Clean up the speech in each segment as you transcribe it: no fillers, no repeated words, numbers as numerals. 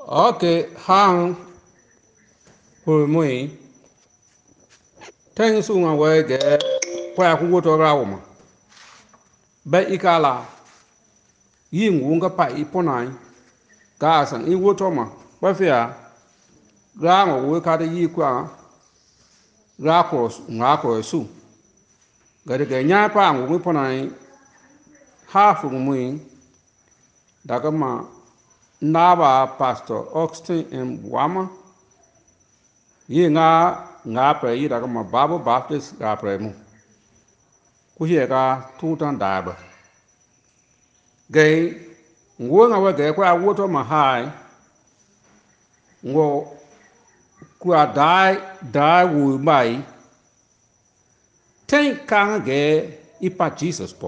Okay, hang for me. Thanks so much. We get kwa kugoto rauma. Ba ikala yin wunga pa iponai. Ga san I woto ma. Ba fia ga ngo we ka de yi kwa ga ko su. Ga de nya pa ngo iponai half mu daga ma naba pastor Oxton and Wama. Yi nga pre yi daga ma Bible Baptist ga pre mu. Ku ye ga tu tan da ba. Gay ngo nga we gay kwa woto ma hai ngo kwa dai wu mai ten kan ge ipa Jesus po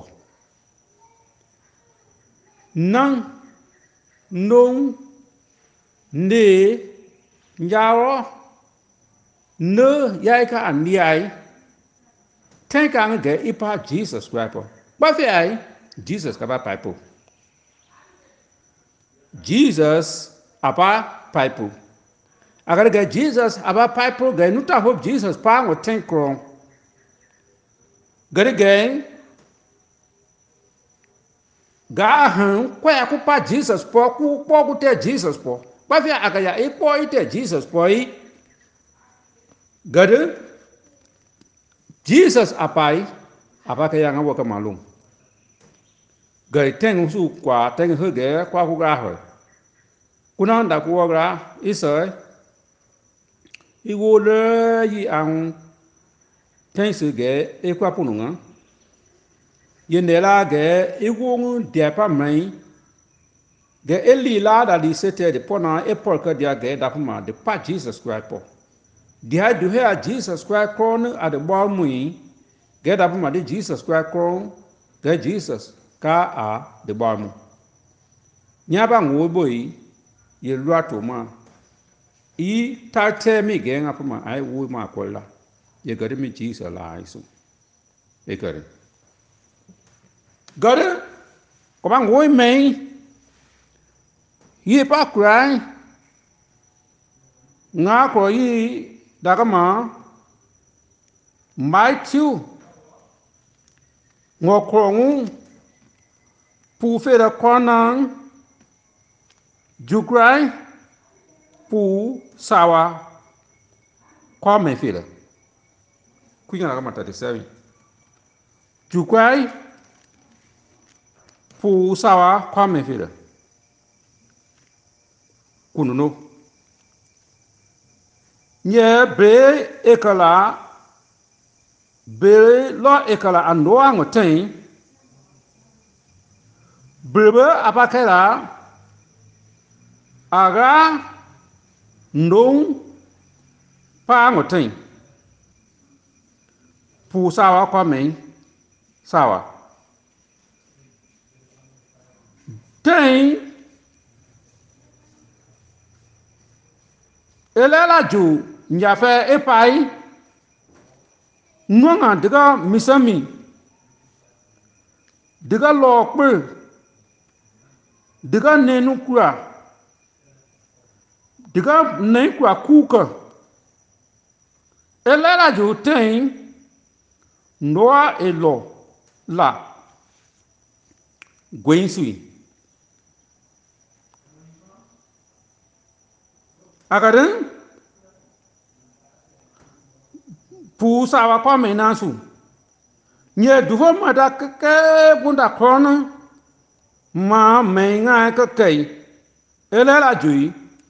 nang nong ne nyaro ne yai ka an yai ten kan ge ipa Jesus kwa po ba fi ai Jesus ka ba pai po Jesus apa pai po agar ga Jesus aba pai po ga nuta hope Jesus pa ngo ten kro gari gang ga han kwa ku pa Jesus po ku te Jesus po ba fi aga ya e po ite Jesus po I gari Jesus apai apa ka yang wa ka malum gari ten su kwa ten he ge kwa ku ga ho kuna nda ku ga isai I wo le yi ang ten su ge e kwa pununga yendela ge I wo de pa mai ge eli la da li sete de pona e por ka dia ge da ma de pa Jesus Christ po dia du he Jesus Christ kron at the ball mui ge da ma de Jesus Christ kron ge Jesus ka a de ball mu nya ba ngo boy ye lwa to ma I ta te mi ge nga ma ai wo ma ko la ye ge mi Jesus la isu e kare gare ko ba ngo mai yi pa krai nga ko yi daga ma Matthew ngo ko ngu pu fe da konang jukrai pu sawa kwa me fe da ku nga daga ma 37 jukrai pu sawa kwa me fe da kununo nye be lo ekala andoa ngoten bebe apakela aga ndong pa ngoten pu sawa kwa me sawa ten elela ju nyafe epai nwanga diga misami diga lokpe diga nenu kura diga nenkwa kuka elela ju ten noa elo la gwensui agarin pu sawa kwa me nasu nye duho ma da ke bunda krono ma me nga ke kai elela jui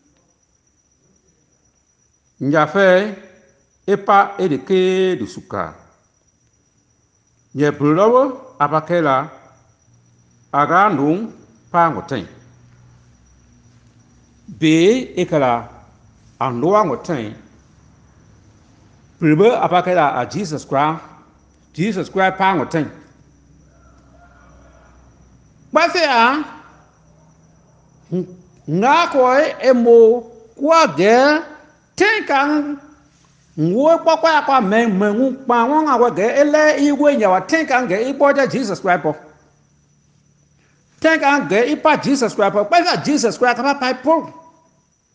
nyafe epa edeke du suka nye bulowo abakela aga ndung pa ngoten be ekala andoa ngoten pribe apakela a Jesus Christ pa ngoten ba fe a nga ko emo kwa ge tenkan wo kwa mengu pa won awa ge ele igwe nya wa tenkan ge ipo ja Jesus Christ po tenkan ge ipa Jesus Christ po pa Jesus Christ ka pa po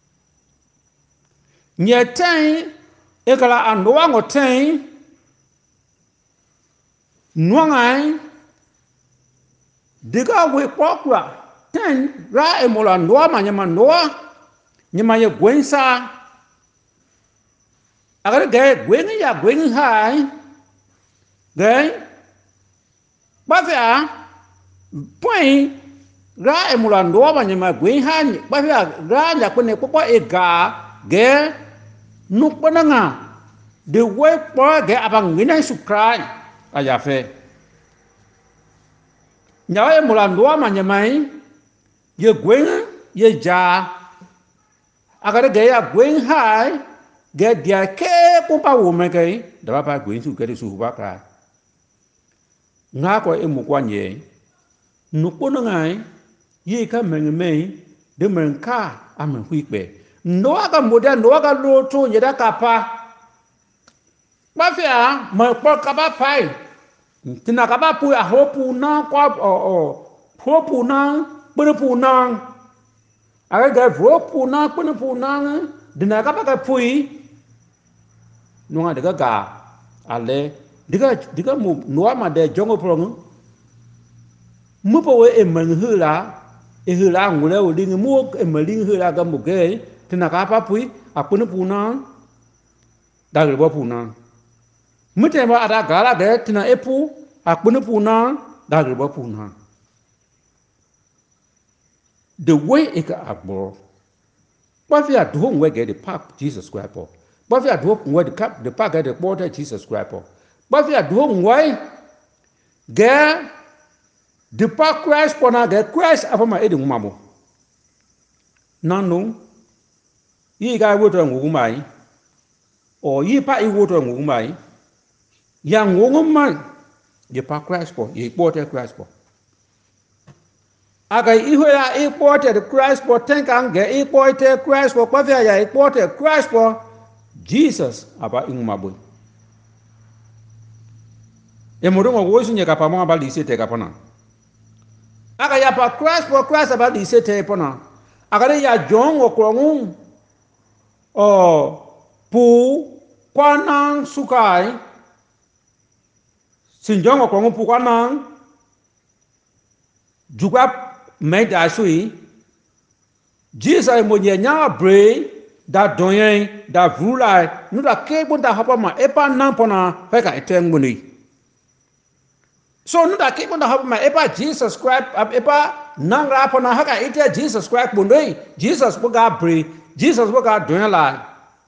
Nye ten ekala andoa ngo ten nuangai diga we kwakwa ten ra emola ndoa manyama ndoa nyama ye gwensa agare ge gwen ya gwen hai ge bafia point ra emola ndoa manyama gwen hai bafia ra ya kone popo ega ge nukpananga the way po ge abang ngina sukrai aya fe nyawa emola ndoa manyamai ye gwen ye ja agare ge ya gwen hai ge dia ke popa wo me ke da ba gwen su ke su ba ka nga ko emu kwa nye nukpananga ye ka mengme de menka amen huikbe Noa ka moda Noa ka loto yeda kapa bafia ma po kapa pai tina kapa pu a hopu na kwa hopu na pu na aga ga hopu na pu na dina kapa ka pui nunga daga ga ale diga mu Noa ma de jongo prong mu po we emang hula e hula ngule o ding mu emeling hula ga mu ge tina kapa pui a pu na da le pu na mute ba ada gala de tina epu a pu na da le pu na the way it agbo ba fi adu we get the park Jesus Christ po ba fi adu we the park get the border Jesus Christ po ba fi adu we get the park Christ po na get Christ afama edi ngumamo nanu yi ga woto ngumai o yi pa i woto ngumai yang ngumai ye pa Christ po ye porte Christ po aga ihoya i porte the Christ po tenkan ge i porte Christ po pa ya i porte Christ po Jesus aba ingumabo e modongo wo su nye ka pa mo aba li sete ka pona aga ya pa Christ po Christ aba li sete pona aga ya John okrongu pu kwanang sukai sinjongo kwa pu kwanang juga meda sui Jesus mo nya bre da donyen da vrulai nu da ke bon da hapa ma epa nan pona feka eteng muni so nu da ke bon da hapa ma epa Jesus Christ epa nang ra pona haka ite Jesus Christ bundoi Jesus boga bre Jesus boga donyen la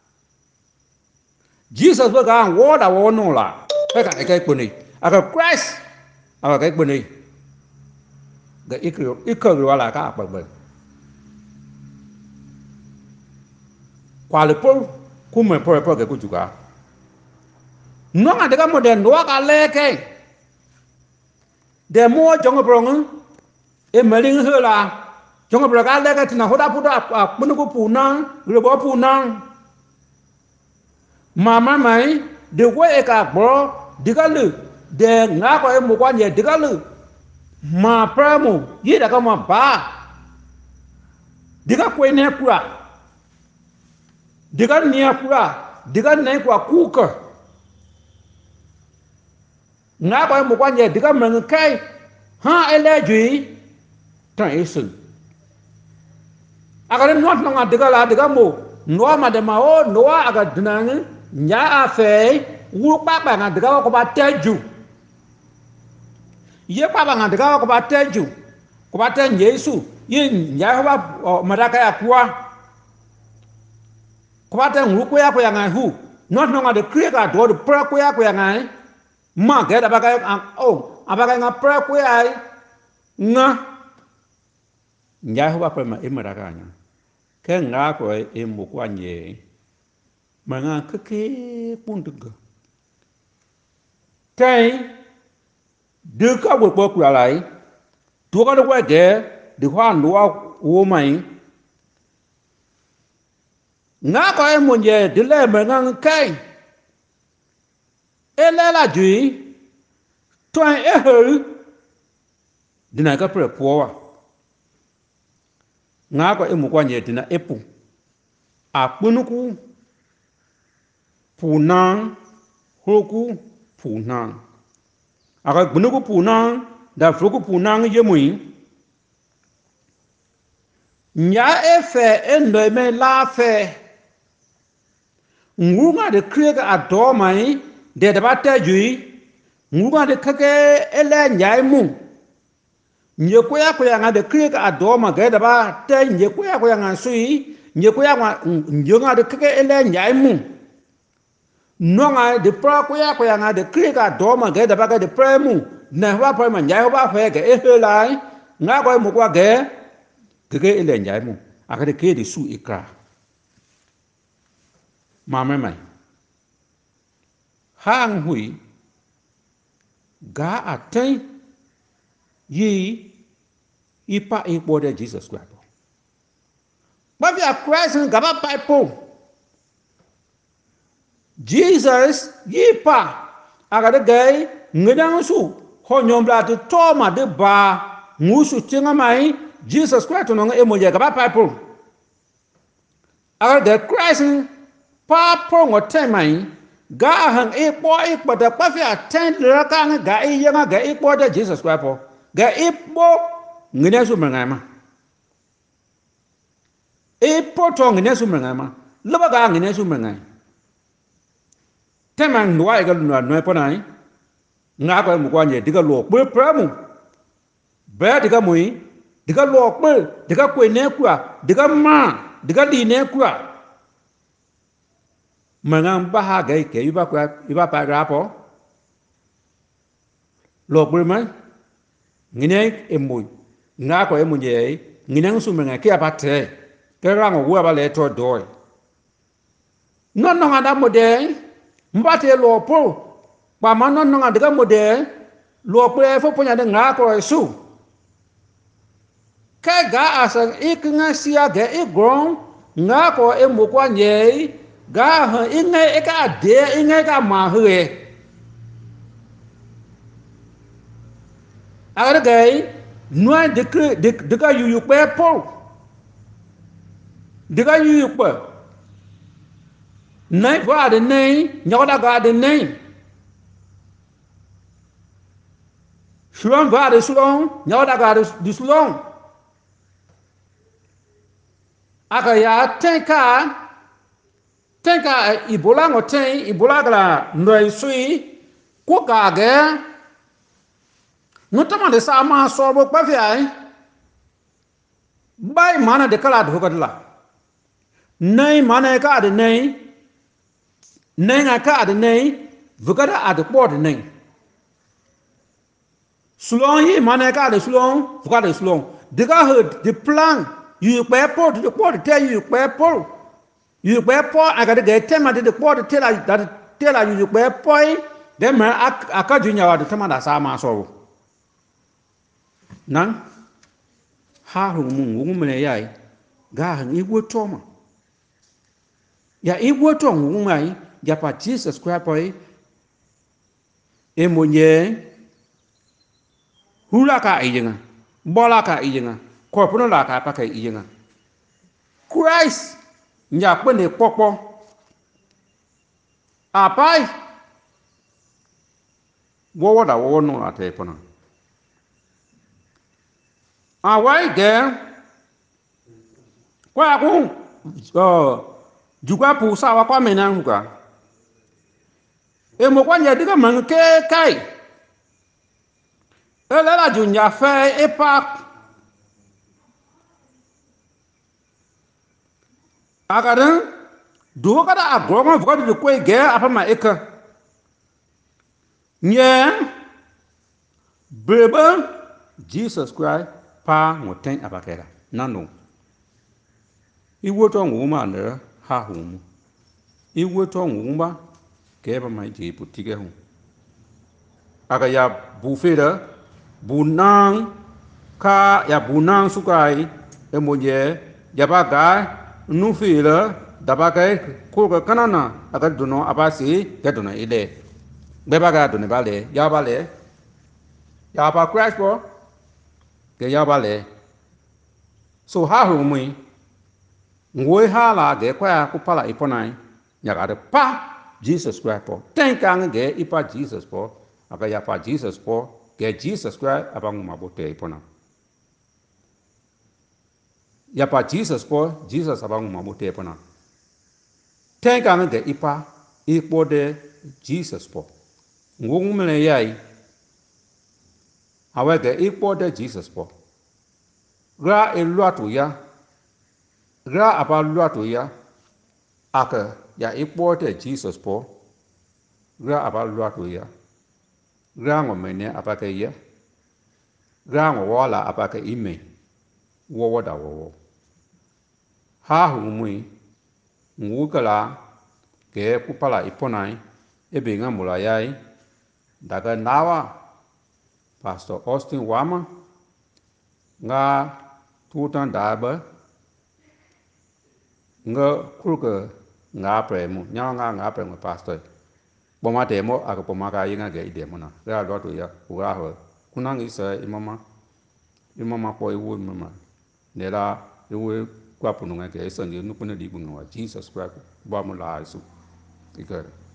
Jesus boga wo da wo no la feka ekai buni aga Christ aga kai buni ga ikro wala ka apa ba kwale po kuma po ga ku juga no nga daga mo de no ka leke de mo jongo brong e maling hela jongo brong ka leke tina hoda puda bunu ku punang rebo punang mama mai de we ka bro digalu de nga ko e mo kwa nye digalu ma pramo yi daga ma ba diga ko ne kura diga ne kura diga ne kwa kuka nga ko mo kwa nye diga men kai ha eleji tan isu agare not nga diga la diga mo no ma de ma o no aga dinang nya afe wu pa nga diga ko ba teju ye pa nga diga ko ba teju ko ba ten Yesu yin ya ba madaka ya kwa ko ba ten ru ko ya nga hu not nga de creator do the pra ko ya nga ma ga da ba ga abaga nga pra ko ya nga nya ba pa ma e madaka nya ke nga ko e mo kwa nye ma nga ke puntuga tai de ka bo ko kura lai to ka de wa ge de hwa no wo mai nga ko e mo ye de le ma nga kai e le la ju to e he dina ka pre po wa nga ko e mo kwa nye dina epu a punuku punang hoku punang aga gbunuku punang da fruku punang yemui nya efe endoi me la fe ngunga de krega adomai de dabata jui ngunga de kake ele nyai mu nye koya nga de krega adoma ga daba te nye koya nga sui nye koya nga de kake ele nyai mu nonga de pra koya nga de krega adoma ga daba ga de premu na wa pa ma nyai ba fe ga ehelai nga ko mu kwa ga kake ele nyai mu aka de ke de su ikra mama mai hang hui ga atai yi ipa ipo de Jesus Christ but we are Christ ga ba pipe Jesus yi pa aga de gai ngedang su ho nyom bla to ma de ba ngusu tinga mai Jesus Christ no nga emo ga ba pipe aga de Christ pa po ngote mai ga hang ipo da pa fi attend la ka nga ga yanga ga ipo de Jesus Christ po ga ipo ngene su mangama ipo to ngene su mangama laba ga ngene su mangai temang nuai ga no po nai nga ko mu kwa nye diga lo pe pramu be diga mui diga lo pe diga kwe ne kwa diga ma diga di ne kwa mangang ba ha ga ke iba pa ra po lo pe mai ngine emui nga ko emu je ngine su menga ke apate ke rango wa ba le to doi non non ada mode mbate lo po pa ma non non ada mode lo pe fo ponya de nga ko su ke ga asa iknga sia ga igron nga ko emu kwa nye ga ha inge ka de inge ka ma hwe agora gai noi de ka yu pe po de ka yu pe nai va de nai nyoda ga de nai sulon va de sulon nyoda ga de sulon aga ya tenka ibola ngoten ibola gala noi sui ko ga ga notama de sa ma so bo pa fi ai bai mana de kala do gadla nei mana ka de nei nga ka de nei vugada ad po de nei sulon yi mana ka de sulon vugada sulon de ga he de plan yu pe po de te yu pe po aga de tema de po de tela yu pe po de ma aka junya wa de tema da sa ma so nang ha hu mu me yai ga han iwo toma ya iwo to mu mai ya pa Jesus Christ poi e mo nye hula ka ijenga bola ka ijenga ko puno la ka pa ka ijenga Christ nya pe ne popo apai wo da wo no la te pona awai ge kwa ku juga pu sa wa kwa menang ka e mo kwa nya diga man ke kai e la junya fe e pa agadan do kada agro ma de ko ge apa ma eka nye beba Jesus Christ pa ngoten abakera nano iwo to nguma ne ha hu iwo to nguma ke ba mai ji putige hu aga ya bufera bunang ka ya bunang sukai e moje ya ba ga nu fira da ba kai ko ga kanana aga duno abasi ya duno ile be ba ga duno ba le ya ba crash bo ke ya ba le so ha hu mui ngoi ha la ge kwa ku pala iponai nya ga de pa Jesus Christ po ten kang ge ipa Jesus po aka ya pa Jesus po ge Jesus Christ abang mabote ipona ya pa Jesus po Jesus abang mabote ipona ten kang ge ipa ipo de Jesus po ngung mele yai awe ge ipo de Jesus po gra eluatu ya gra apa luatu ya aka ya ipo de Jesus po gra apa luatu ya gra ngomene apa ke ya gra ngwala apa ke ime wo da wo ha hu mui ngukala ke kupala iponai ebe ngamula yai daga nawa Pastor Austin Wama nga tutan daba nga kulke nga premu nga premu pastor boma demo aga boma ka yinga ge demo na ra lo to ya ura ho kunang isa imama ko iwu mama ne la iwu kwa punu nga ge isa ni nu kuna di bunga Jesus Christ ba mu la isu ika